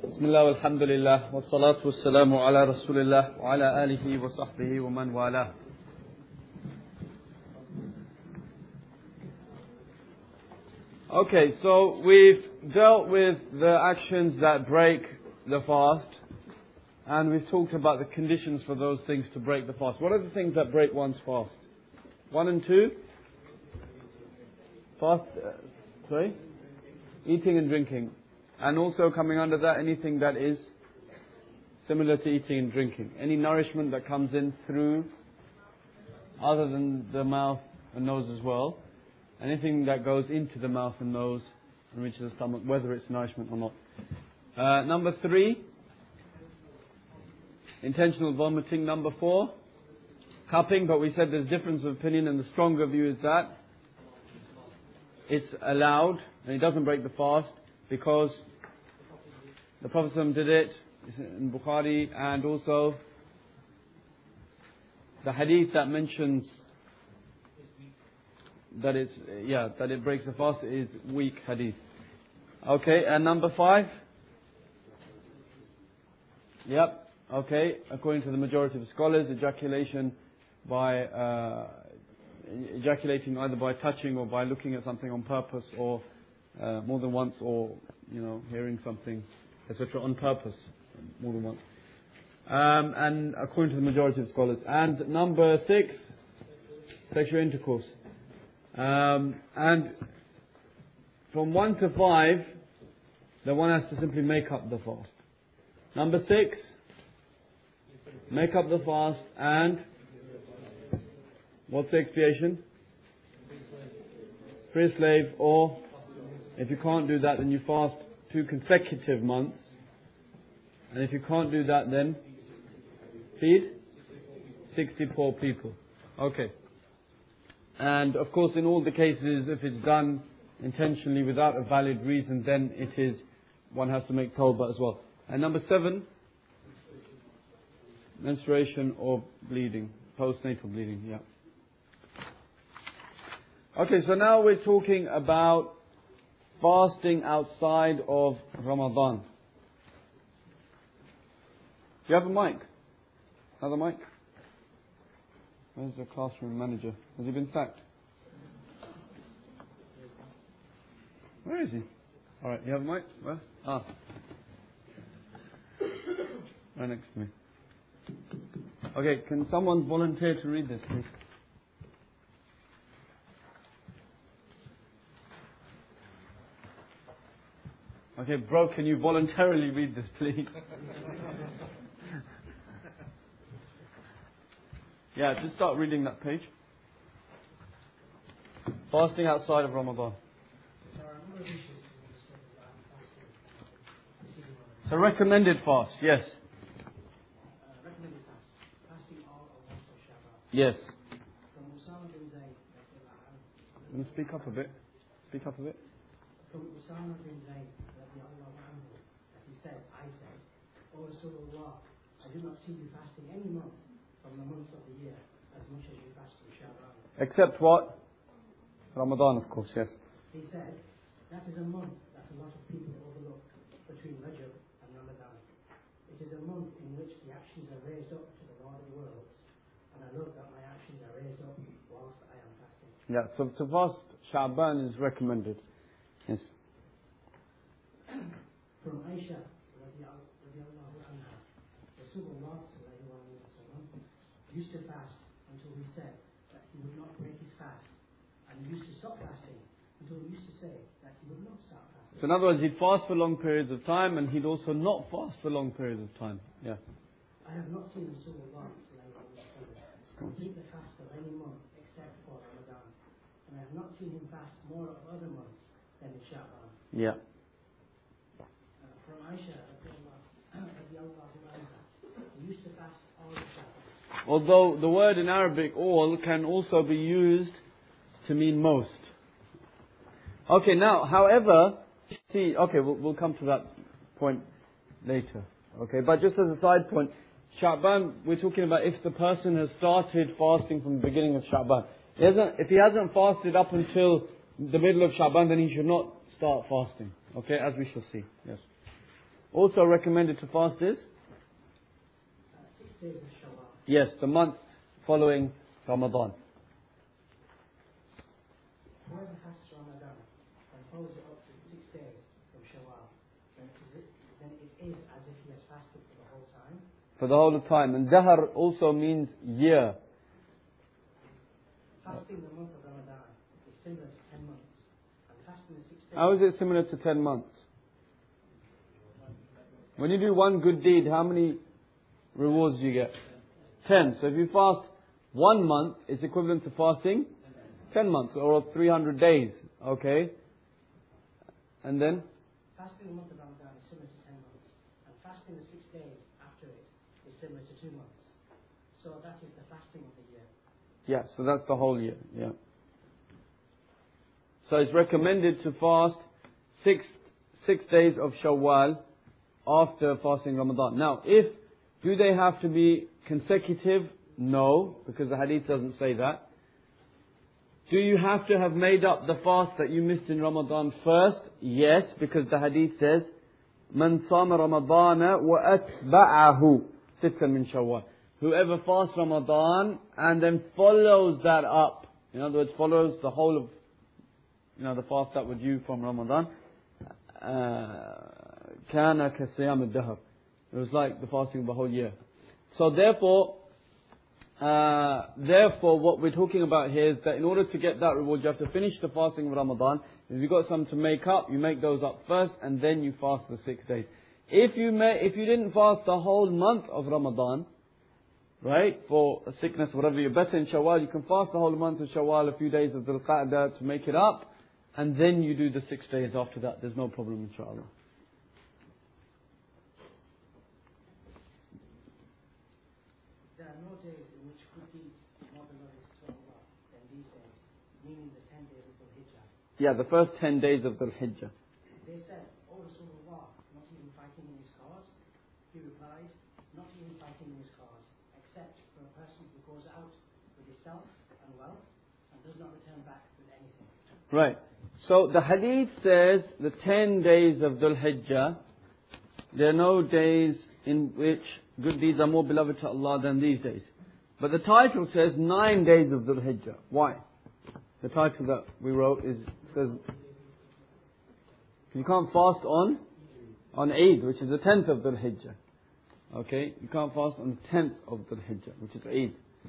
Bismillah, alhamdulillah, wa salatu wa salamu ala rasulillah, wa ala alihi wa sahbihi wa man wala. Okay, so we've dealt with the actions that break the fast, and we've talked about the conditions for those things to break the fast. What are the things that break one's fast? 1 and 2? Fast, eating and drinking. And also coming under that, anything that is similar to eating and drinking. Any nourishment that comes in through, other than the mouth and nose as well. Anything that goes into the mouth and nose and reaches the stomach, whether it's nourishment or not. Number 3, intentional vomiting. Number 4, cupping. But we said there's difference of opinion, and the stronger view is that it's allowed and it doesn't break the fast, because the Prophet did it in Bukhari, and also the hadith that mentions that it breaks the fast is weak hadith. Okay, and number 5? Yep, okay, according to the majority of scholars, ejaculating either by touching or by looking at something on purpose, or more than once, or hearing something, etc., on purpose more than once. And according to the majority of scholars. And number 6, sexual intercourse. And from 1 to 5, the one has to simply make up the fast. Number 6, make up the fast, and what's the expiation? Free a slave, or if you can't do that, then you fast 2 consecutive months. And if you can't do that, then feed 60 poor people. Okay. And of course, in all the cases, if it's done intentionally without a valid reason, then one has to make tawbah as well. And number 7, menstruation or bleeding, postnatal bleeding, yeah. Okay, so now we're talking about fasting outside of Ramadan. Do you have a mic? Another mic? Where's the classroom manager? Has he been sacked? Where is he? Alright, you have a mic? Where? Right next to me. Okay, can someone volunteer to read this, please? Okay, bro, can you voluntarily read this, please? Yeah, just start reading that page. Fasting outside of Ramadan. So recommended fast, yes. Recommended fast. Fasting all of Shaban. Yes. From Usama bin Zayd. Can you speak up a bit? Speak up a bit. From Usama bin Zayd, he said, I said, O Rasulullah, I do not see you fasting any month from the months of the year as much as you fast from Shaban. Except what? Ramadan, of course, yes. He said, that is a month that a lot of people overlook between Rajab and Ramadan. It is a month in which the actions are raised up to the Lord of the worlds, and I note that my actions are raised up whilst I am fasting. Yeah, so to fast Shaban is recommended. Yes. From Aisha, radiallahu anha, Rasulullah used to fast until he said that he would not break his fast, and he used to stop fasting until he used to say that he would not stop fasting. So in other words, he'd fast for long periods of time, and he'd also not fast for long periods of time. Yeah. I have not seen Rasulullah complete the fast of any month except for Ramadan, and I have not seen him fast more of other months than in Sha'ban. Yeah. From Aisha, he used to fast all the Sha'ban. Although the word in Arabic, all, can also be used to mean most. Okay, now, however, we'll come to that point later. Okay, but just as a side point, Sha'ban, we're talking about if the person has started fasting from the beginning of Sha'ban. If he hasn't fasted up until the middle of Sha'ban, then he should not start fasting. Okay, as we shall see. Yes. also recommended to fast is? 6 days of Shawwal. Yes, the month following Ramadan. Whoever fasts Ramadan and follows it up to 6 days from Shawwal, then it is as if he has fasted for the whole time. For the whole of time. And Dahr also means year. Fasting the month of Ramadan is similar to 10 months. And fasting the 6 days... How is it similar to 10 months? When you do one good deed, how many rewards do you get? 10. So if you fast 1 month, it's equivalent to fasting 10 months or 300 days. Okay? And then? Fasting the month of Ramadan is similar to 10 months. And fasting the 6 days after it is similar to 2 months. So that is the fasting of the year. Yeah, so that's the whole year. Yeah. So it's recommended to fast 6 days of Shawwal after fasting Ramadan. Now, do they have to be consecutive? No, because the hadith doesn't say that. Do you have to have made up the fast that you missed in Ramadan first? Yes, because the hadith says, "Man sama Ramadana wa atba'ahu sittan min Shawwal." Whoever fasts Ramadan and then follows that up, in other words, follows the whole of, the fast that was due from Ramadan, kana kasiyam al-dahr. It was like the fasting of the whole year. So therefore, what we're talking about here is that in order to get that reward, you have to finish the fasting of Ramadan. If you've got some to make up, you make those up first, and then you fast the 6 days. If you didn't fast the whole month of Ramadan, right, for a sickness, whatever, you're better in Shawwal, you can fast the whole month of Shawwal, a few days of Dhul Qa'dah to make it up, and then you do the 6 days after that. There's no problem, inshallah. There are no days in which good deeds are more beloved to Allah than these days, meaning the 10 days of Dhul Hijjah. Yeah, the first 10 days of Dhul Hijjah. They said, "O Rasulullah, not even fighting in his cause?" He replied, "Not even fighting in his cause, except for a person who goes out with his self and wealth and does not return back with anything." Right. So the hadith says the 10 days of Dhul Hijjah, there are no days in which good deeds are more beloved to Allah than these days. But the title says 9 days of Dhul Hijjah. Why? The title that we wrote says you can't fast on Eid, which is the 10th of Dhul Hijjah. Okay? You can't fast on the 10th of Dhul Hijjah, which is Eid.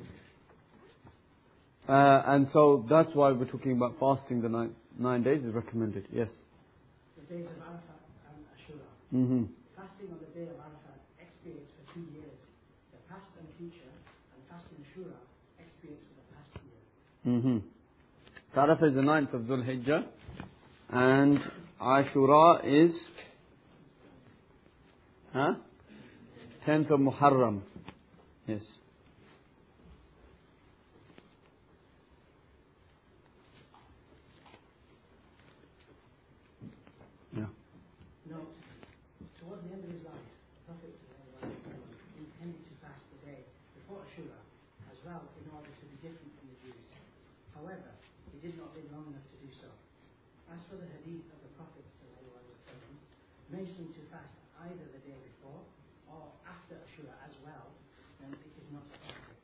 And so that's why we're talking about fasting the 9 days is recommended. Yes? The days of Arafat and Ashura. Mm-hmm. Fasting on the day of Arafat expiates for 2 years, the past and future, and fasting Ashura expiates for the past year. Mm-hmm. Arafah is the 9th of Dhul Hijjah, and Ashura is 10th of Muharram. Yes. Yeah. Note, towards the end of his life, the Prophet intended to fast the day before Ashura as well in order to be different from the Jews. However, he did not live long enough to do so. As for the hadith of the Prophet mentioning to fast either the day before or after Ashura as well, then it is not authentic.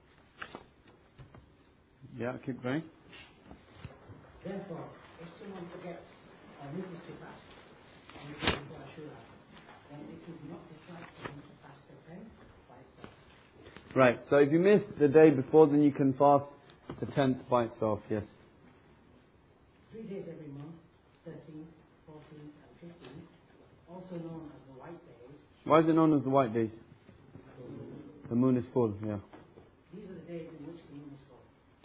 Yeah, keep going. Therefore, if someone forgets or misses to fast on the day before Ashura, then it is not right for him to fast the 10th by itself. Right, so if you miss the day before, then you can fast the 10th by itself, yes. 3 days every month, 13th, 14th and 15th, also known as the white days. Why is it known as the white days? The moon is full, yeah. These are the days in which the moon is full.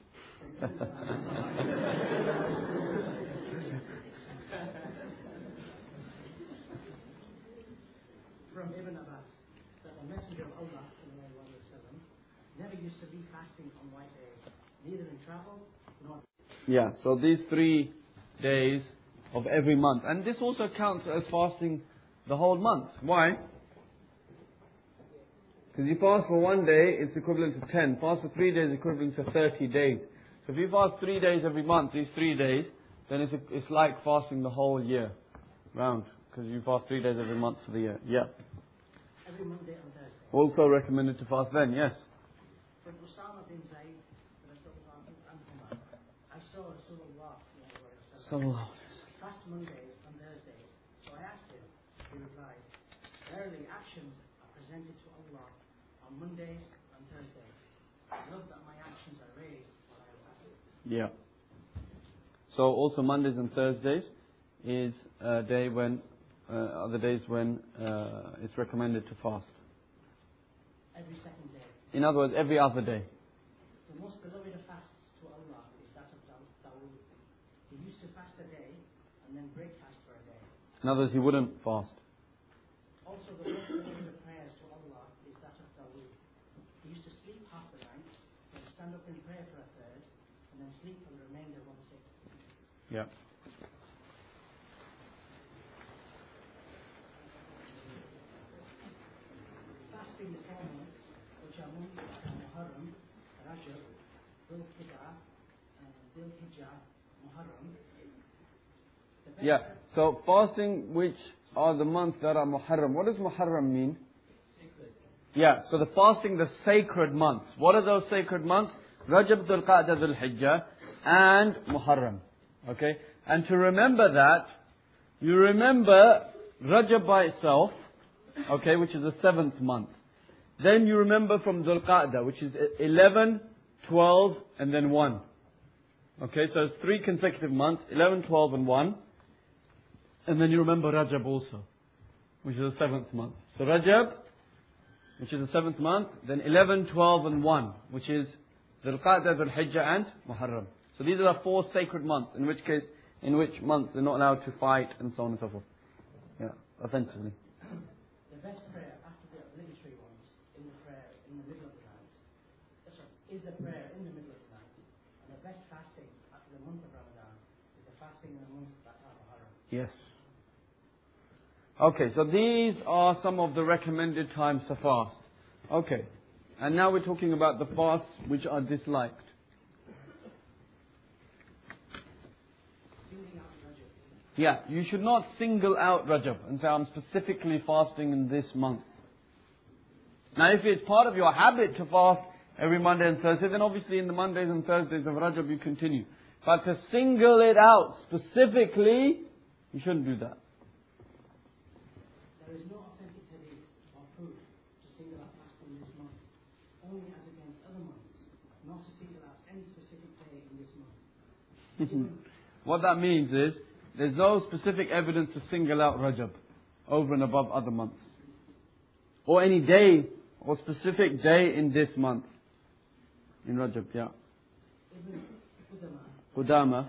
From Ibn Abbas, that the Messenger of Allah never used to be fasting on white days, neither in travel nor... Yeah, so these 3 days of every month. And this also counts as fasting the whole month. Why? Because you fast for 1 day, it's equivalent to 10. Fast for 3 days, equivalent to 30 days. So if you fast 3 days every month, these 3 days, then it's like fasting the whole year round. because you fast 3 days every month for the year. Yeah. Every Monday and Thursday. Also recommended to fast then, yes. From Usama bin Zayd, I saw Rasulullah Sallallahu fast Mondays and Thursdays. So I asked him. He replied, verily actions are presented to Allah on Mondays and Thursdays. I love that my actions are raised while I am fasting. Yeah. So also Mondays and Thursdays is a day when, other days when it's recommended to fast. Every second day. In other words, every other day. The most beloved of fasts to Allah is that of Dawood. He used to fast a day and then break fast for a day. In other words, he wouldn't fast. Also, the most beloved of prayers to Allah is that of Dawood. He used to sleep half the night, then stand up and pray for a third, and then sleep for the remainder 1/6. Yeah. Fasting the 4 months, which are Muharram, Rajab, Dhul Hijjah, Muharram. Yeah. So fasting which are the months that are Muharram. What does Muharram mean? Sacred. Yeah. So the fasting, the sacred months. What are those sacred months? Rajab, Dhul Qa'dah, Dhul Hijjah, and Muharram. Okay. And to remember that, you remember Rajab by itself, okay, which is the 7th month. Then you remember from Dhul Qa'dah, which is 11, 12, and then 1. Okay, so it's 3 consecutive months, 11, 12, and 1. And then you remember Rajab also, which is the 7th month. So Rajab, which is the 7th month, then 11, 12, and 1, which is Dhul Qa'dah, Dhul Hijjah, and Muharram. So these are the 4 sacred months, in which month they're not allowed to fight, and so on and so forth. Yeah, offensively. The best prayer after the obligatory ones is the prayer in the middle of the night. And the best fasting after the month of Ramadan is the fasting in the months that are Muharram. Yes. Okay, so these are some of the recommended times to fast. Okay. And now we're talking about the fasts which are disliked. Singling out Rajab. Yeah, you should not single out Rajab and say, I'm specifically fasting in this month. Now, if it's part of your habit to fast every Monday and Thursday, then obviously in the Mondays and Thursdays of Rajab you continue. But to single it out specifically, you shouldn't do that. There is no authentic hadith or proof to single out fasting this month, only as against other months, not to single out any specific day in this month. What that means is, there's no specific evidence to single out Rajab over and above other months. Or any day, or specific day in this month. In Rajab, yeah. Ibn Qudama.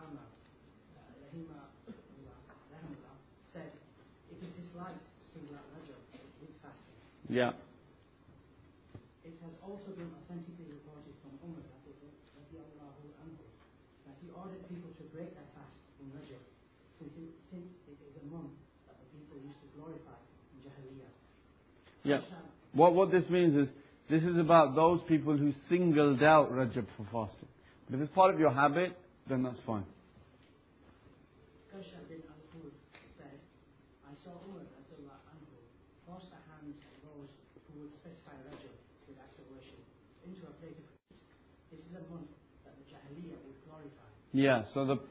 said, it is disliked to single out Rajab with fasting. Yeah. It has also been authentically reported from Umar radiallahu anhu that he ordered people to break their fast in Rajab, since it is a month that the people used to glorify in Jahiliyyah. Yeah. What this means is, this is about those people who singled out Rajab for fasting. But if it's part of your habit, then that's fine. Kashar bin al-Hud said, I saw Umar radiallahu anhu force the hands of those who would specify Rajab with acts of worship into a plate of fruit. This is a month that the Jahiliyyah would glorify. Yeah, so the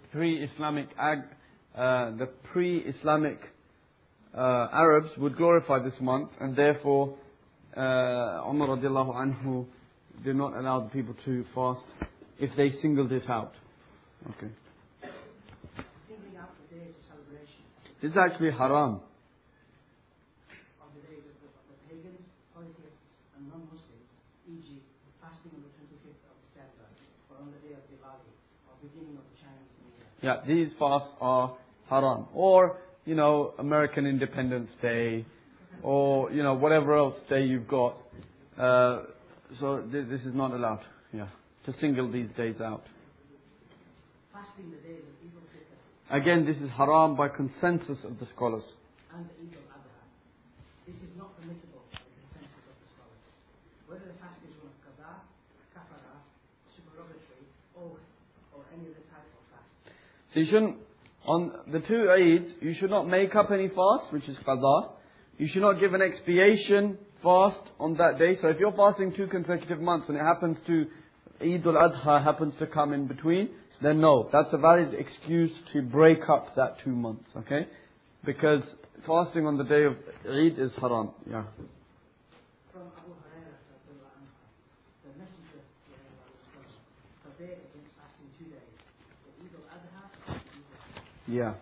pre-Islamic Arabs would glorify this month, and therefore Umar radiallahu anhu did not allow the people to fast if they singled it out. Okay. Singling out the days of celebration This is actually haram. of the days of the pagans, polytheists, and non-Muslims, e.g., fasting on the 25th of December, or on the day of Diwali, or beginning of the Chinese New Year. Yeah, these fasts are haram. Or, American Independence Day, or, whatever else day you've got. So this is not allowed, to single these days out. Fasting the days of Eid al-Fitr Again, this is haram by consensus of the scholars. and Eid al-Adha. This is not permissible by the consensus of the scholars. Whether the fast is one of qada, kafara, supererogatory, or any other type of fast. So you shouldn't On the two Eids, you should not make up any fast, which is qada. You should not give an expiation fast on that day. So if you're fasting 2 consecutive months and it happens to Eid al-Adha happens to come in between, then no, that's a valid excuse to break up that 2 months, okay? Because fasting on the day of Eid is haram. Yeah. From Abu Hurairah, the Messenger forbade against fasting 2 days. The Eid al-Adha and Eid al-Fitr. Yeah.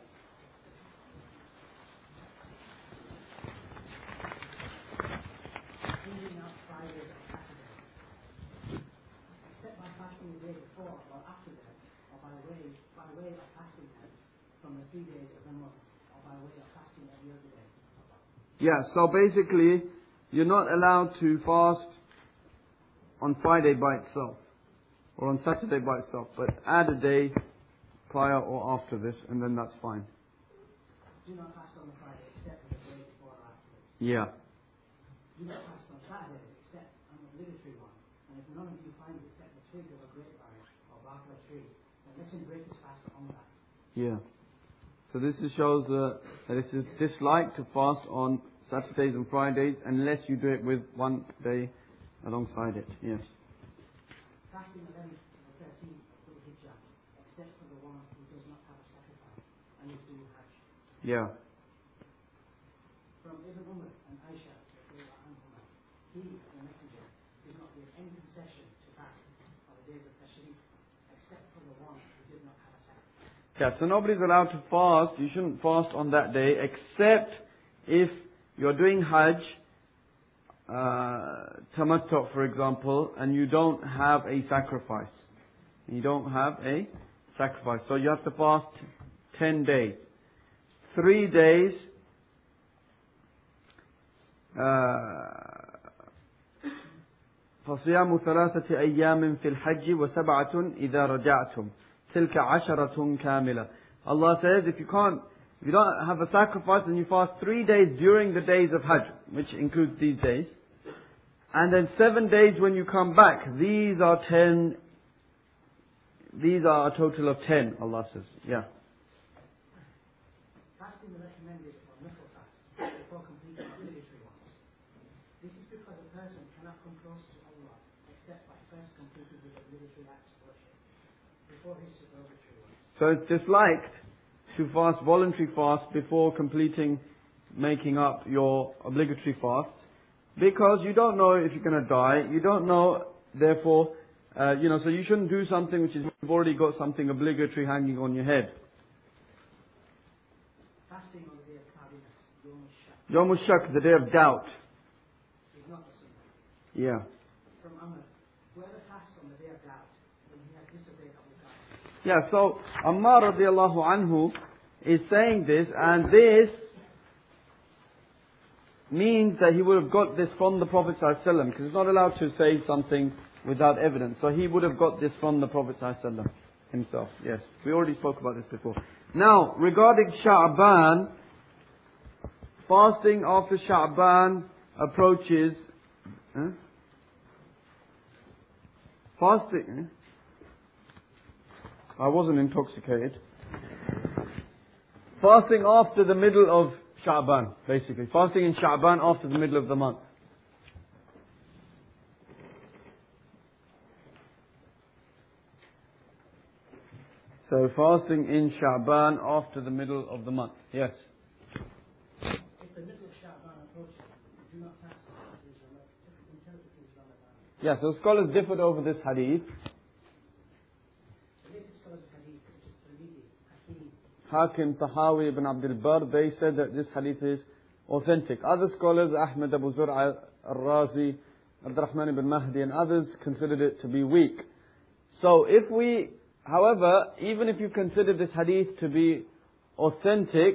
Singling out Fridays or Saturdays. Except by fasting the day before or after them, or by way of fasting them from the 3 days of the month, or by way of fasting every other day. Yeah, so basically, you're not allowed to fast on Friday by itself, or on Saturday by itself, but add a day prior or after this, and then that's fine. Do not fast on the Friday except for the day before or after. Yeah. Do not fast on Saturday except an obligatory one. And if none of you finds except the twig of a grapevine or bark of a tree, then let him break his fast on that. Yeah. So this shows that it is disliked to fast on Saturdays and Fridays unless you do it with one day alongside it. Yes. Fasting 11th to the 13th of Dhul Hijjah, except for the one who does not have a sacrifice and is doing Hajj. Yeah. From Ibn Umar and Aisha, he, the Messenger, did not give any concession to fast on the days of Tashriq, except for the one who did not have a sacrifice. Yeah, so nobody's allowed to fast. You shouldn't fast on that day except if you're doing Hajj, tamattu for example, and you don't have a sacrifice. You don't have a sacrifice. So you have to fast 10 days. 3 days فصيام 3 أيام في الحج و7 إذا رجعتم تلك 10 كاملة. Allah says if you don't have a sacrifice, then you fast 3 days during the days of Hajj, which includes these days. And then 7 days when you come back. These are a total of 10, Allah says. Yeah. Fasting is recommended for nafil fast before completing obligatory ones. This is because a person cannot come close to Allah except by first completing his obligatory acts of worship before his supererogatory ones. So it's disliked to fast voluntary fast before making up your obligatory fast, because you don't know if you're going to die. You don't know, therefore, so you shouldn't do something which is, you've already got something obligatory hanging on your head. Fasting on the day of Tardiness, Yom Shak, the day of doubt. is not the sunnah. Yeah. From Amr, whoever fasts on the day of doubt, then he has disobeyed Abu Bakr. Yeah, so Ammar radiallahu anhu is saying this, and this means that he would have got this from the Prophet ﷺ, because he's not allowed to say something without evidence. So he would have got this from the Prophet ﷺ himself. Yes, we already spoke about this before. Now, regarding Sha'ban, fasting after Sha'ban approaches, fasting, I wasn't intoxicated. Fasting after the middle of Sha'ban, basically. Fasting in Sha'ban after the middle of the month. So fasting in Sha'ban after the middle of the month. Yes. If the middle of Sha'ban approaches, do not fast until it is Ramadan. Yeah, so scholars differed over this hadith. The latest scholars of hadith, such as Tirmidhi, Hakim, Hakim, Tahawi, Ibn Abdul Barr, they said that this hadith is authentic. Other scholars, Ahmad Abu Zur'a al-Razi, Abdurrahman ibn Mahdi and others considered it to be weak. So however, even if you consider this hadith to be authentic,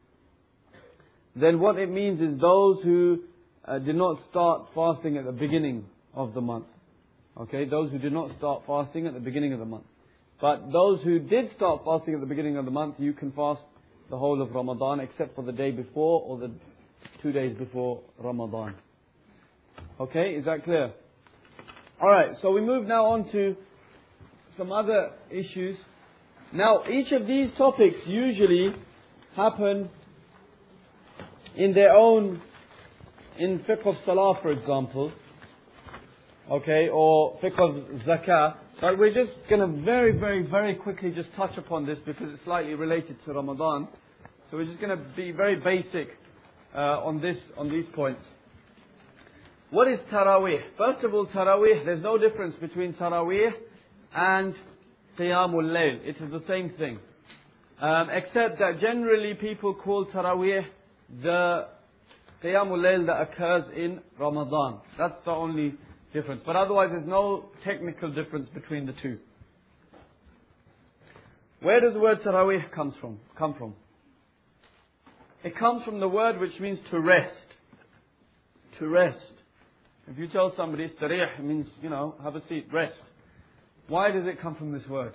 then what it means is those who did not start fasting at the beginning of the month. Okay, those who did not start fasting at the beginning of the month. But those who did start fasting at the beginning of the month, you can fast the whole of Ramadan except for the day before or the 2 days before Ramadan. Okay, is that clear? Alright, so we move now on to some other issues Now, each of these topics usually happen in their own, in fiqh of salah, for example, okay, or fiqh of zakah. But we're just going to very quickly just touch upon this because it's slightly related to Ramadan. So we're just going to be very basic on these points. What is Taraweeh? First of all, Taraweeh, there's no difference between Taraweeh and Qiyamul Layl. It is the same thing. Except that generally people call Taraweeh the Qiyamul Layl that occurs in Ramadan. That's the only difference. But otherwise there's no technical difference between the two. Where does the word Taraweeh come from? It comes from the word which means to rest. To rest. If you tell somebody Istarih, it means, have a seat, rest. Why does it come from this word?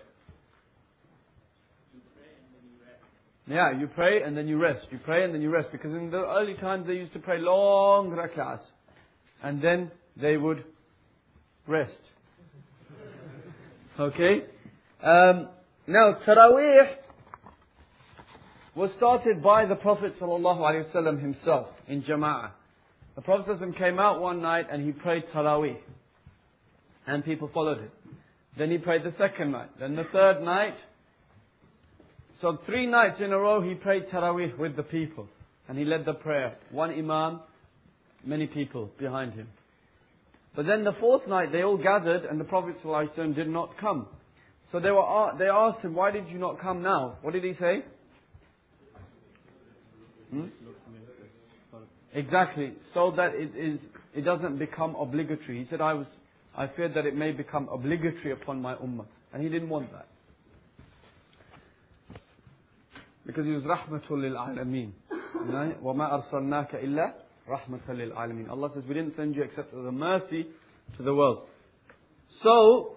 Yeah, you pray and then you rest. You pray and then you rest. Because in the early times they used to pray long rak'ahs. And then they would rest. Okay? Now, Taraweeh was started by the Prophet ﷺ himself in Jama'ah. The Prophet ﷺ came out one night and he prayed Taraweeh. And people followed him. Then he prayed the second night. Then the third night. So 3 nights in a row he prayed Taraweeh with the people. And he led the prayer. One Imam, many people behind him. But then the 4th night they all gathered and the Prophet ﷺ did not come. So they asked him, why did you not come now? What did he say? Exactly. So that it doesn't become obligatory. He said, I feared that it may become obligatory upon my ummah. And he didn't want that. Because he was rahmatul lil alameen. وَمَا أَرْسَلْنَاكَ إِلَّا رَحْمَةً لِلْعَالَمِينَ. Allah says, we didn't send you except as a mercy to the world. So,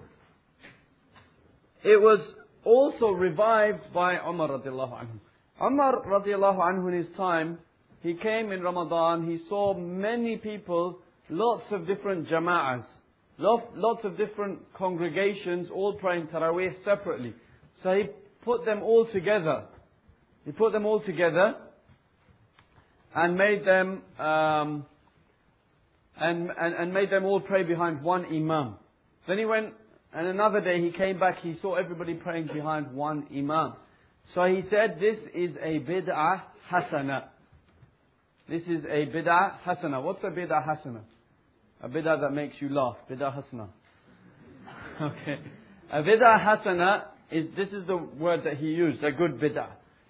it was also revived by Umar radiallahu anhu. Umar radiallahu anhu in his time, he came in Ramadan, he saw many people, lots of different jama'as, lots of different congregations, all praying Taraweeh separately. So he put them all together. He put them all together and made them and made them all pray behind one imam. Then he went, and another day he came back, he saw everybody praying behind one imam. So he said, this is a bid'ah hasana. This is a bid'ah hasana. What's a bid'ah hasana? A bid'ah that makes you laugh. Bid'ah hasana. Okay. A bid'ah hasana this is the word that he used, a good bid'ah.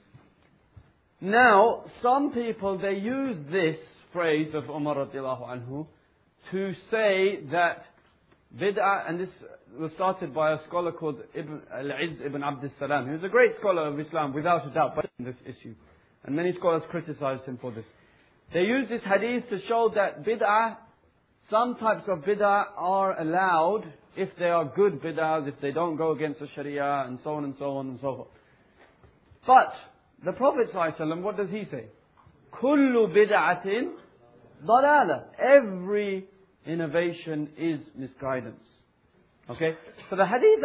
Now, some people, they use this phrase of Umar radiallahu anhu to say that bid'ah, and this was started by a scholar called Al-Izz ibn Abd al-Salam. He was a great scholar of Islam, without a doubt, but in this issue. And many scholars criticized him for this. They use this hadith to show that bid'ah, some types of bid'ah are allowed if they are good bid'ahs, if they don't go against the Sharia, and so on and so on and so forth. But the Prophet ﷺ, what does he say? Kullu bid'atin dalala. Every innovation is misguidance. Okay? So the hadith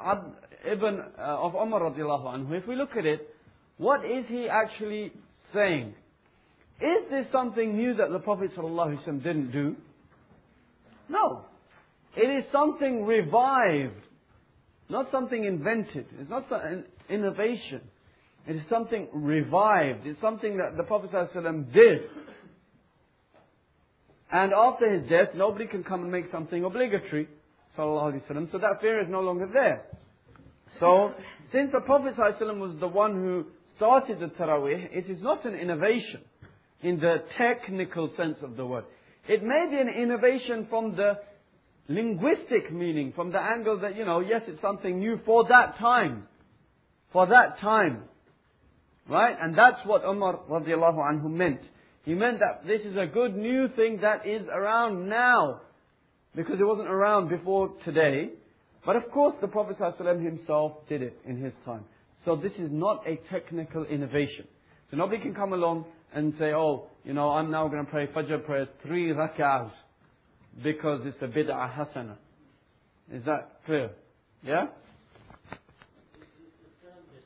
of Umar radiallahu anhu, if we look at it, what is he actually saying? Is this something new that the Prophet ﷺ didn't do? No. It is something revived. Not something invented. It's not an innovation. It is something revived. It's something that the Prophet ﷺ did. And after his death, nobody can come and make something obligatory. So that fear is no longer there. So, since the Prophet ﷺ was the one who started the Taraweeh, it is not an innovation in the technical sense of the word. It may be an innovation from the linguistic meaning, from the angle that, yes, it's something new for that time. For that time. Right? And that's what Umar radiallahu anhu meant. He meant that this is a good new thing that is around now. Because it wasn't around before today. But of course the Prophet ﷺ himself did it in his time. So this is not a technical innovation. So nobody can come along and say, I'm now going to pray Fajr prayers 3 rak'ahs because it's a bid'ah hasana. Is that clear? Yeah?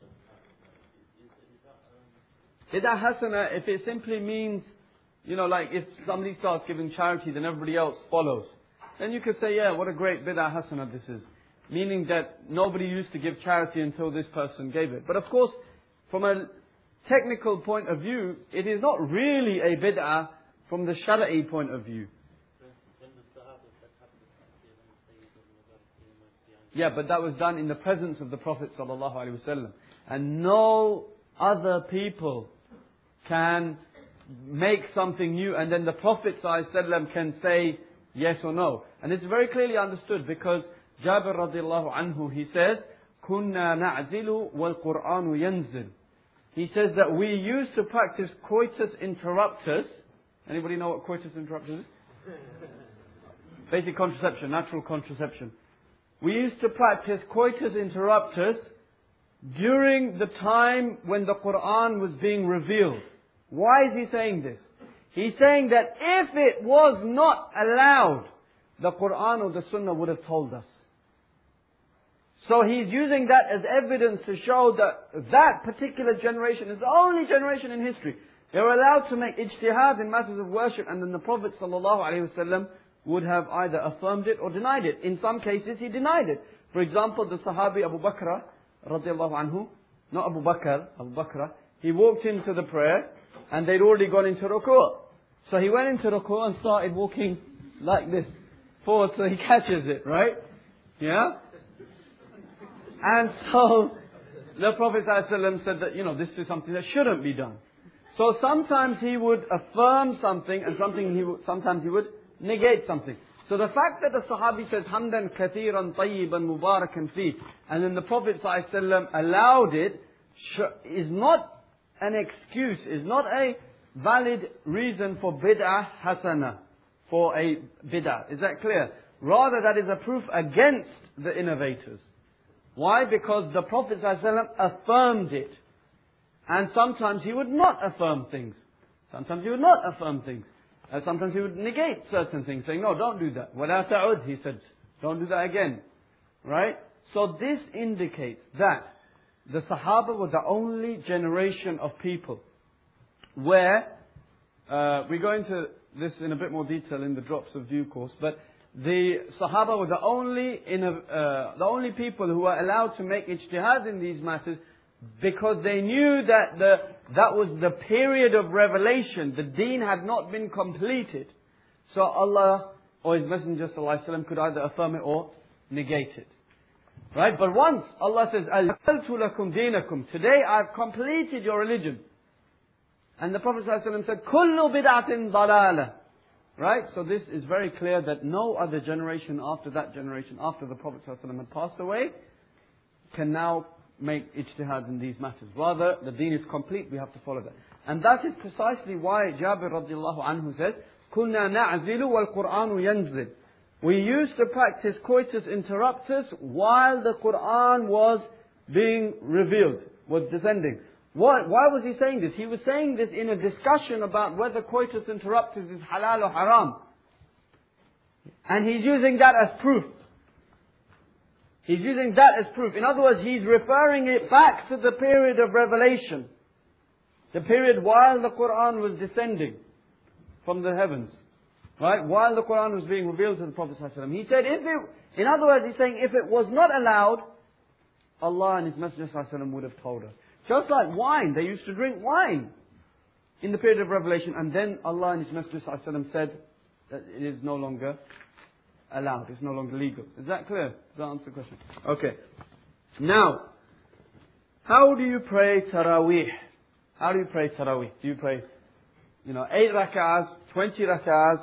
Bid'ah hasana, if it simply means, like if somebody starts giving charity, then everybody else follows. Then you could say, yeah, what a great bid'ah hasana this is. Meaning that nobody used to give charity until this person gave it. But of course, from a technical point of view, it is not really a bid'ah from the Shara'i point of view. Yeah, but that was done in the presence of the Prophet ﷺ. And no other people can make something new and then the Prophet ﷺ can say yes or no. And it's very clearly understood because Jabir radiallahu anhu, he says, كُنَّا نَعْزِلُ وَالْقُرْآنُ يَنزِلُ. He says that we used to practice coitus interruptus. Anybody know what coitus interruptus is? Basic contraception, natural contraception. We used to practice coitus interruptus during the time when the Qur'an was being revealed. Why is he saying this? He's saying that if it was not allowed, the Qur'an or the Sunnah would have told us. So he's using that as evidence to show that that particular generation is the only generation in history. They were allowed to make ijtihad in matters of worship, and then the Prophet ﷺ would have either affirmed it or denied it. In some cases he denied it. For example, the Sahabi Abu Bakr radiallahu anhu, not Abu Bakr, he walked into the prayer and they'd already gone into ruku'. So he went into ruku' and started walking like this, forward so he catches it, right? Yeah? And so the Prophet ﷺ said that, this is something that shouldn't be done. So sometimes he would affirm something and sometimes he would negate something. So the fact that the Sahabi says, Hamdan kathiran tayyiban mubarakan fi, and then the Prophet ﷺ allowed it, is not an excuse, is not a valid reason for bid'ah hasana, for a bid'ah. Is that clear? Rather, that is a proof against the innovators. Why? Because the Prophet ﷺ affirmed it. And sometimes he would not affirm things. Sometimes he would not affirm things. Sometimes he would negate certain things, saying, no, don't do that. وَلَا تَعُدْ, he said, don't do that again. Right? So this indicates that the Sahaba were the only generation of people where, we go into this in a bit more detail in the drops of due course, but the Sahaba were the only people who were allowed to make ijtihad in these matters, because they knew that that was the period of revelation. The deen had not been completed. So Allah or His Messenger ﷺ could either affirm it or negate it. Right? But once Allah says, أَلْتُ لَكُمْ دِينَكُمْ, today I've completed your religion. And the Prophet ﷺ said, كُلُّ بِدْعَةٍ ضَلَالَةٍ. Right? So this is very clear that no other generation after that generation, after the Prophet ﷺ had passed away, can now make ijtihad in these matters. Rather, the deen is complete, we have to follow that. And that is precisely why Jabir radiallahu anhu says, كُنَّا نَعْزِلُ وَالْقُرْآنُ يَنزِلُ. We used to practice coitus interruptus while the Qur'an was being revealed, was descending. Why was he saying this? He was saying this in a discussion about whether coitus interruptus is halal or haram. And he's using that as proof. He's using that as proof. In other words, he's referring it back to the period of revelation. The period while the Qur'an was descending from the heavens. Right? While the Qur'an was being revealed to the Prophet ﷺ. He said, in other words, he's saying, if it was not allowed, Allah and His Messenger ﷺ would have told us. Just like wine, they used to drink wine in the period of revelation, and then Allah and His Messenger ﷺ said that it is no longer allowed, it's no longer legal. Is that clear? Does that answer the question? Okay. Now, how do you pray Taraweeh? How do you pray Taraweeh? Do you pray, 8 rak'ahs, 20 rak'ahs,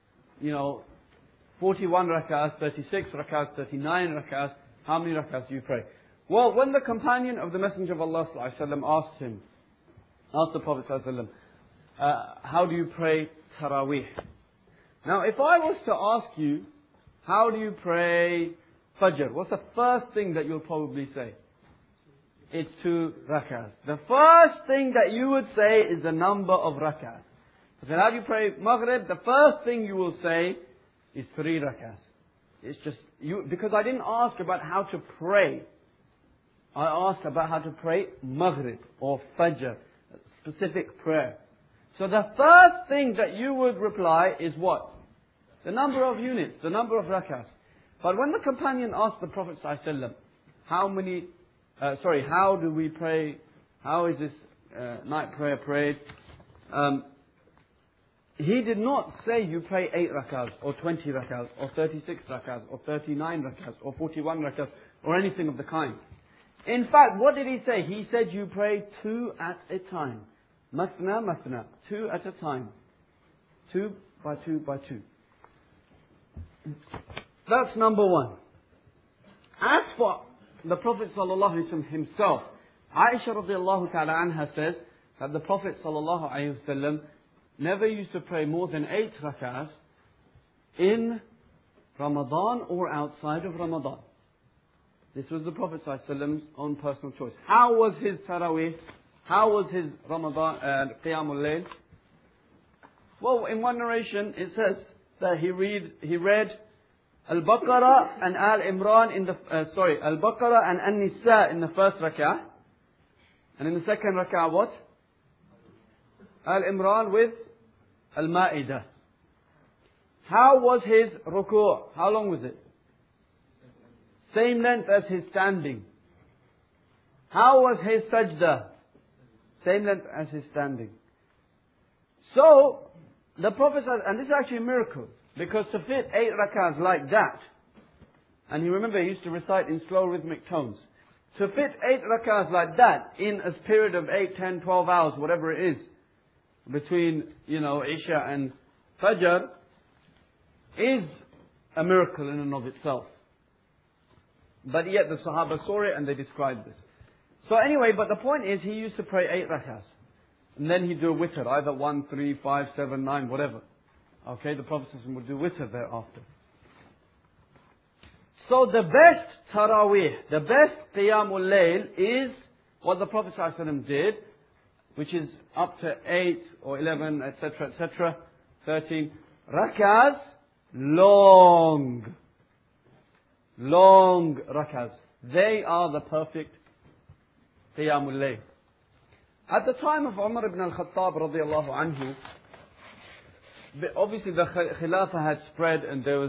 41 rak'ahs, 36 rak'ahs, 39 rak'ahs? How many rak'ahs do you pray? Well, when the companion of the Messenger of Allah ﷺ asked the Prophet ﷺ, how do you pray Taraweeh? Now, if I was to ask you, how do you pray Fajr? What's the first thing that you'll probably say? It's 2 rak'ahs. The first thing that you would say is the number of rak'ahs. So how do you pray Maghrib? The first thing you will say is 3 rak'ahs. It's just, because I didn't ask about how to pray. I asked about how to pray Maghrib or Fajr. specific prayer. So the first thing that you would reply is what? The number of units, the number of rak'ahs. But when the companion asked the Prophet ﷺ, how do we pray? How is this night prayer prayed? He did not say you pray 8 rak'ahs, or 20 rak'ahs, or 36 rak'ahs, or 39 rak'ahs, or 41 rak'ahs, or anything of the kind. In fact, what did he say? He said you pray 2 at a time. Mathna, mathna. 2 at a time. 2 by 2 by 2. That's number one. As for the Prophet ﷺ himself, Aisha radiallahu ta'ala anha says that the Prophet ﷺ never used to pray more than 8 rak'ahs in Ramadan or outside of Ramadan. This was the Prophet ﷺ's own personal choice. How was his Taraweeh? How was his Ramadan Qiyamul Layl? Well, in one narration it says that he read Al-Baqarah and Al-Imran in the Al-Baqarah and An-Nisa in the first rak'ah, and in the second rak'ah what? Al-Imran with Al-Ma'idah. How was his ruku'? How long was it? Same length as his standing. How was his sajda? Same length as his standing. So, the Prophet said, and this is actually a miracle, because to fit 8 rak'ahs like that, and you remember he used to recite in slow rhythmic tones, to fit 8 rak'ahs like that in a period of 8, 10, 12 hours, whatever it is, between, Isha and Fajr, is a miracle in and of itself. But yet the Sahaba saw it and they described this. So anyway, but the point is he used to pray 8 rak'ahs. And then he'd do a witr, either 1, 3, 5, 7, 9, whatever. Okay, the Prophet would do witr thereafter. So the best Taraweeh, the best Qiyamul Layl is what the Prophet ﷺ did, which is up to 8 or 11, etc., 13 rak'ahs, long rak'ahs. They are the perfect Qiyamul Layl. At the time of Umar ibn al-Khattab radiallahu anhu, obviously the Khilafah had spread and there was,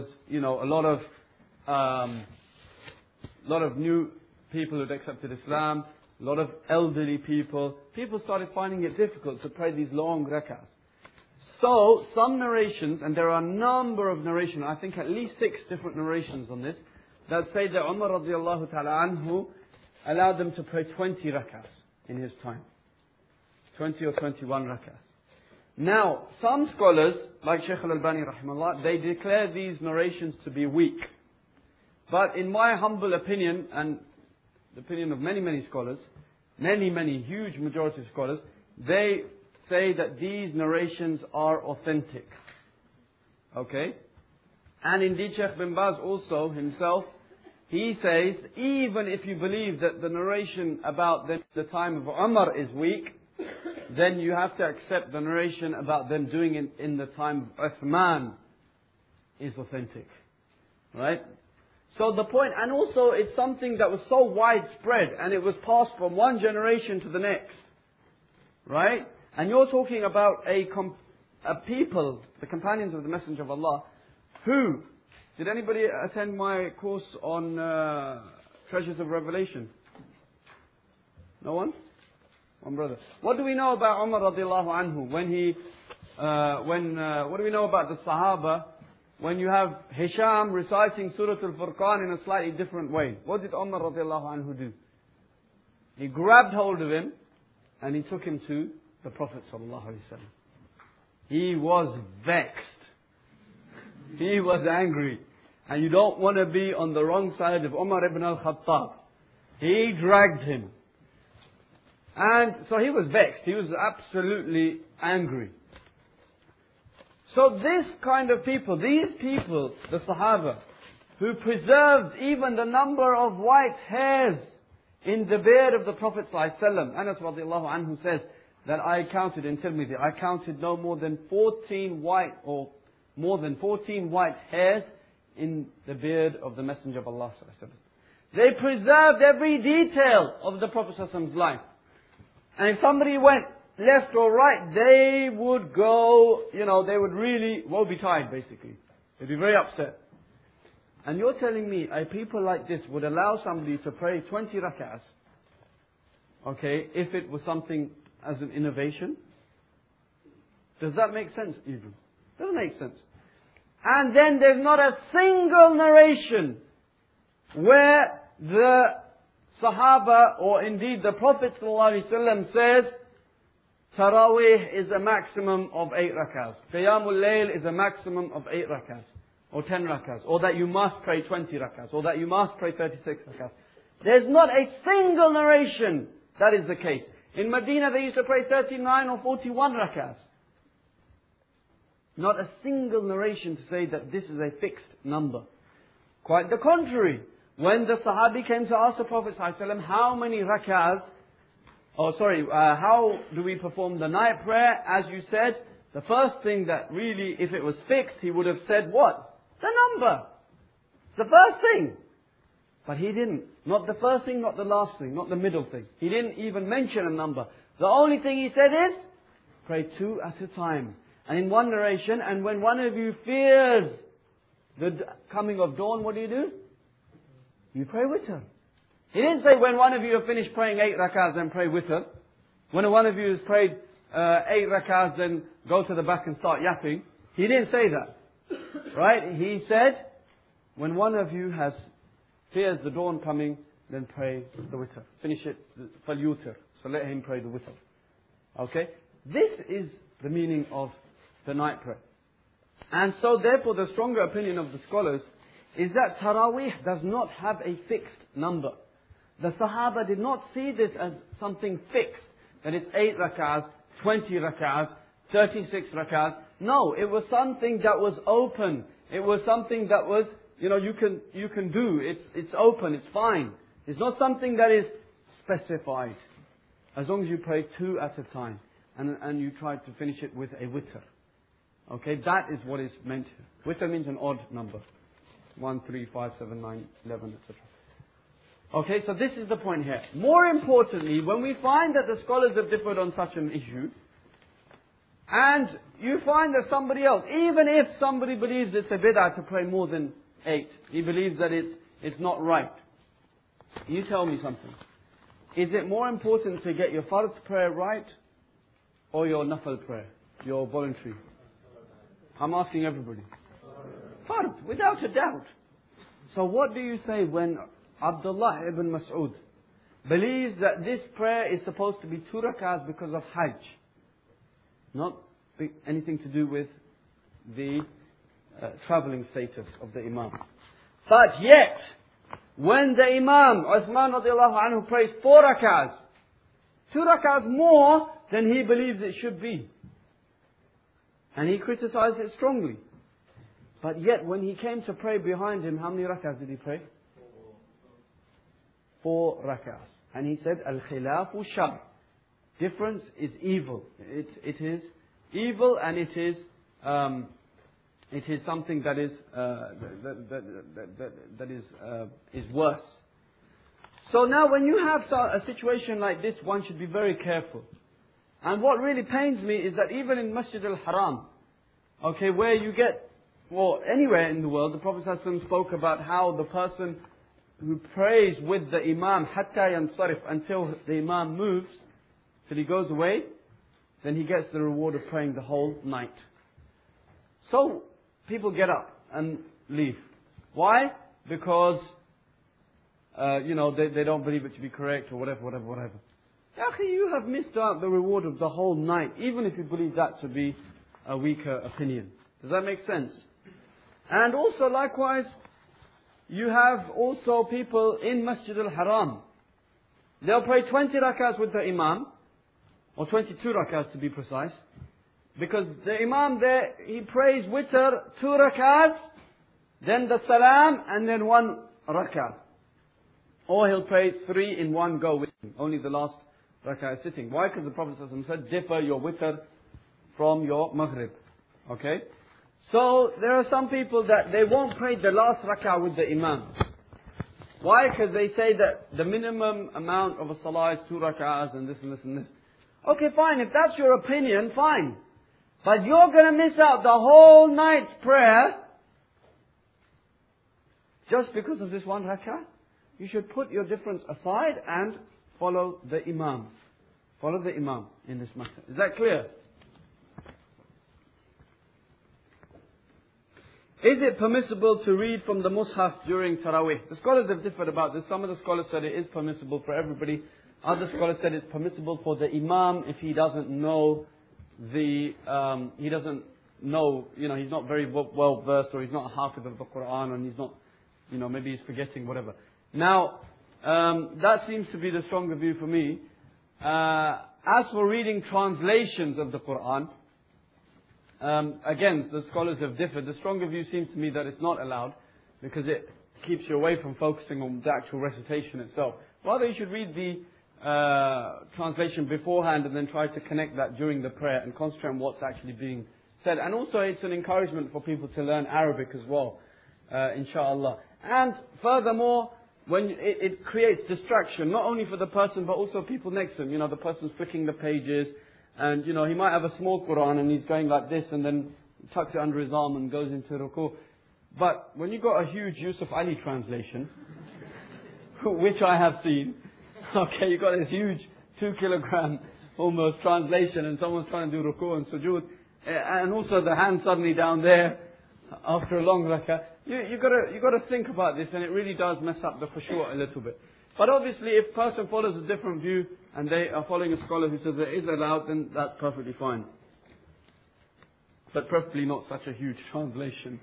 a lot of new people who had accepted Islam, a lot of elderly people. People started finding it difficult to pray these long rak'ahs. So, some narrations, and there are a number of narrations, I think at least 6 different narrations on this, that say that Umar radiallahu ta'ala anhu allowed them to pray 20 rak'ahs in his time. 20 or 21 rak'ahs. Now, some scholars, like Shaykh al-Albani rahimahullah, they declare these narrations to be weak. But in my humble opinion, and the opinion of many, many scholars, many, huge majority of scholars, they say that these narrations are authentic. Okay? And indeed Shaykh bin Baz also himself, he says, even if you believe that the narration about the time of Umar is weak, then you have to accept the narration about them doing it in the time of Uthman is authentic. Right? So the point, and also it's something that was so widespread and it was passed from one generation to the next. Right? And you're talking about a people, the companions of the Messenger of Allah, who, did anybody attend my course on Treasures of Revelation? No one? One brother. What do we know about Umar radiallahu anhu what do we know about the Sahaba when you have Hisham reciting Surah Al-Furqan in a slightly different way? What did Umar radiallahu anhu do? He grabbed hold of him and he took him to the Prophet sallallahu alaihi wasallam. He was vexed. He was angry. And you don't want to be on the wrong side of Umar ibn al-Khattab. He dragged him. And so he was vexed. He was absolutely angry. So this kind of people, these people, the Sahaba, who preserved even the number of white hairs in the beard of the Prophet ﷺ. Anas radiallahu anhu says that I counted in Tirmidhi, I counted no more than 14 white hairs in the beard of the Messenger of Allah ﷺ. They preserved every detail of the Prophet ﷺ's life. And if somebody went left or right, they would go, they would really, woe betide basically. They'd be very upset. And you're telling me, people like this would allow somebody to pray 20 rak'ahs, okay, if it was something as an innovation? Does that make sense even? Doesn't make sense. And then there's not a single narration where the Sahaba or indeed the Prophet ﷺ says, Taraweeh is a maximum of 8 rak'ahs. Qiyamul Layl is a maximum of 8 rak'ahs. Or 10 rak'ahs. Or that you must pray 20 rak'ahs. Or that you must pray 36 rak'ahs. There's not a single narration that is the case. In Medina they used to pray 39 or 41 rak'ahs. Not a single narration to say that this is a fixed number. Quite the contrary. When the Sahabi came to ask the Prophet ﷺ, how many rak'ahs, how do we perform the night prayer? As you said, the first thing that really, if it was fixed, he would have said what? The number. It's the first thing. But he didn't. Not the first thing, not the last thing, not the middle thing. He didn't even mention a number. The only thing he said is, pray 2 at a time. And in one narration, and when one of you fears the coming of dawn, what do? You pray witr. He didn't say when one of you have finished praying 8 rak'ahs, then pray witr. When one of you has prayed 8 rak'ahs, then go to the back and start yapping. He didn't say that. Right? He said, when one of you fears the dawn coming, then pray the witr. Finish it, falyutir. So let him pray the witr. Okay? This is the meaning of the night prayer. And so therefore the stronger opinion of the scholars is that Taraweeh does not have a fixed number. The Sahaba did not see this as something fixed, that it's 8 rak'ahs, 20 rak'ahs, 36 rak'ahs. No, it was something that was open. It was something that was, you can do. It's open, it's fine. It's not something that is specified. As long as you pray 2 at a time. And you try to finish it with a witr. Okay, that is what is meant here. Witr means an odd number. 1, 3, 5, 7, 9, 11, etc. Okay, so this is the point here. More importantly, when we find that the scholars have differed on such an issue, and you find that somebody else, even if somebody believes it's a bid'ah to pray more than 8, he believes that it's not right. You tell me something. Is it more important to get your fard prayer right, or your nafal prayer, your voluntary? I'm asking everybody. Fard, without a doubt. So what do you say when Abdullah ibn Mas'ud believes that this prayer is supposed to be 2 rak'ahs because of Hajj? Not anything to do with the travelling status of the Imam. But yet, when the Imam, Uthman radiallahu anhu, prays 4 rak'ahs, 2 rak'ahs more than he believes it should be. And he criticized it strongly. But yet, when he came to pray behind him, how many rak'ahs did he pray? 4 rak'ahs. And he said, Al-khilafu shar. Difference is evil. It is evil, and it is something that is worse. So now, when you have a situation like this, one should be very careful. And what really pains me is that even in Masjid al-Haram, okay, where you get, well, anywhere in the world, the Prophet ﷺ spoke about how the person who prays with the Imam hatta yansarif, until the Imam moves, till he goes away, then he gets the reward of praying the whole night. So people get up and leave. Why? Because they don't believe it to be correct, or whatever. Akhi, you have missed out the reward of the whole night, even if you believe that to be a weaker opinion. Does that make sense? And also likewise, you have also people in Masjid al-Haram. They'll pray 20 rak'ahs with the Imam, or 22 rak'ahs to be precise. Because the Imam there, he prays witr 2 rak'ahs, then the salam, and then 1 rak'ah. Or he'll pray 3 in one go with him. Only the last rak'ah is sitting. Why? Because the Prophet ﷺ said, differ your witr from your maghrib. Okay? So, there are some people that they won't pray the last rak'ah with the Imam. Why? Because they say that the minimum amount of a salah is 2 rak'ahs and this and this and this. Okay, fine. If that's your opinion, fine. But you're going to miss out the whole night's prayer just because of this one rak'ah. You should put your difference aside and follow the Imam. Follow the Imam in this matter. Is that clear? Is it permissible to read from the Mus'haf during Taraweeh? The scholars have differed about this. Some of the scholars said it is permissible for everybody. Other scholars said it's permissible for the Imam if he doesn't know he's not very well versed, or he's not a hafiz of the Quran, and he's not, maybe he's forgetting, whatever. Now, that seems to be the stronger view for me. As for reading translations of the Quran, again, the scholars have differed. The stronger view seems to me that it's not allowed, because it keeps you away from focusing on the actual recitation itself. Rather, you should read the translation beforehand and then try to connect that during the prayer and concentrate on what's actually being said. And also, it's an encouragement for people to learn Arabic as well, inshallah. And furthermore, when it creates distraction, not only for the person, but also people next to him. The person's flicking the pages, and he might have a small Quran and he's going like this, and then tucks it under his arm and goes into ruku. But when you've got a huge Yusuf Ali translation, which I have seen, okay, you've got this huge 2-kilogram almost translation, and someone's trying to do ruku and sujood, and also the hand suddenly down there after a long rak'ah. You've got to think about this, and it really does mess up the khushu' a little bit. But obviously, if a person follows a different view and they are following a scholar who says it is allowed, then that's perfectly fine. But preferably not such a huge translation.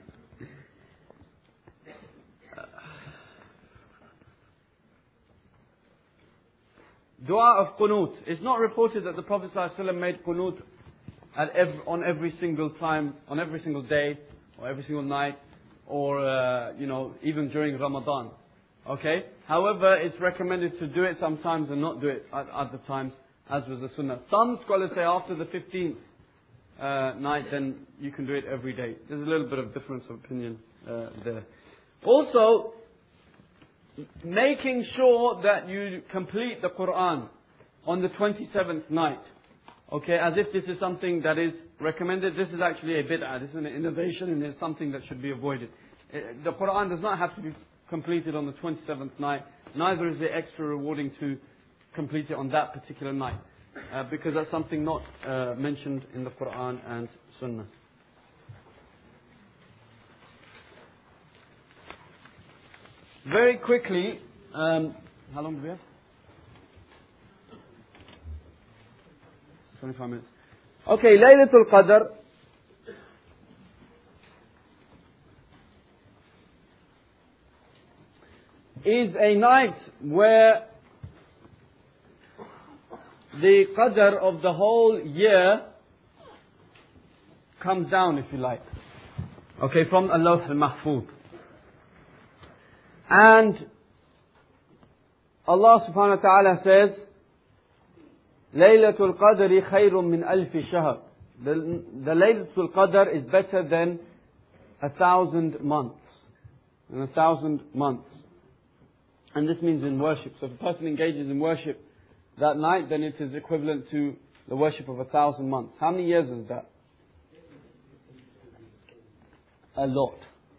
Dua of qunut. It's not reported that the Prophet ﷺ made qunut on every single time, on every single day, or every single night, or even during Ramadan. Okay? However, it's recommended to do it sometimes and not do it at other times, as was the sunnah. Some scholars say after the 15th night, then you can do it every day. There's a little bit of difference of opinion there. Also, making sure that you complete the Quran on the 27th night. Okay, as if this is something that is recommended. This is actually a bid'ah. This is an innovation, and it's something that should be avoided. The Quran does not have to be completed on the 27th night. Neither is it extra rewarding to complete it on that particular night. Because that's something not mentioned in the Quran and Sunnah. Very quickly, how long do we have? 25 minutes. Okay, Laylatul Qadr is a night where the Qadr of the whole year comes down, if you like. Okay, from Al-Lawh al-Mahfuz. And Allah subhanahu wa ta'ala says, Laylatul Qadri khayrun min alfi shahr. The Laylatul Qadr is better than 1,000 months. And 1,000 months. And this means in worship. So if a person engages in worship that night, then it is equivalent to the worship of 1,000 months. How many years is that? A lot.